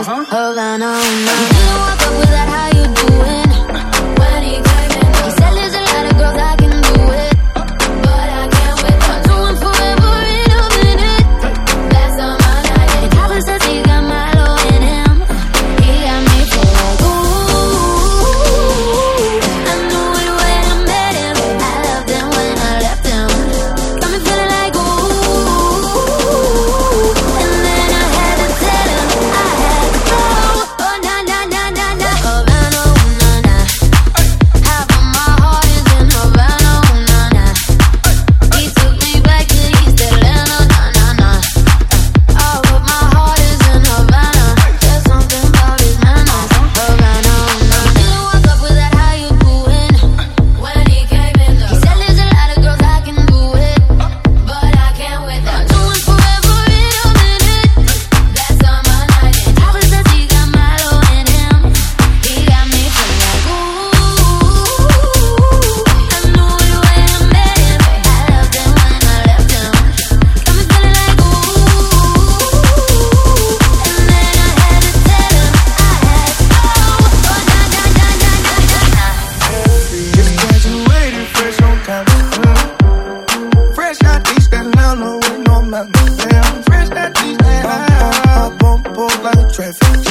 nice. Havana all night. He didn't walk up with that, how you doing? When he came in, he said there's a lot of girls I can do it, but I can't wait. I'm doing forever in a minute. That's on my night. And Papa says he got Milo in him. He got me feeling like ooh. I knew it when I met him. I loved him when I left him. Got me feeling like ooh. And then I had to tell him I had to go. Oh na na na na na. Havana, oh na na. Half of my heart is in Havana, oh na na. He took me back to East Atlanta, na na na. Oh, but my heart is in Havana. There's something about his manners. Havana, oh na. He didn't walk up with that, how you doing? When he came in, he said there's a lot of girls I can do it, but I can't wait. I'm doing forever in a minute. That's on my night. And Papa says he got Milo in him. He got me feeling like ooh. I knew it when I met him. I loved him when I left him. Got me feeling like ooh. And then I had to tell him I had to go. Oh na na na na na na na. Just graduated, fresh on campus. Fresh out East Atlanta with no mountain. Fresh out East Atlanta. Up on board like a traffic jam.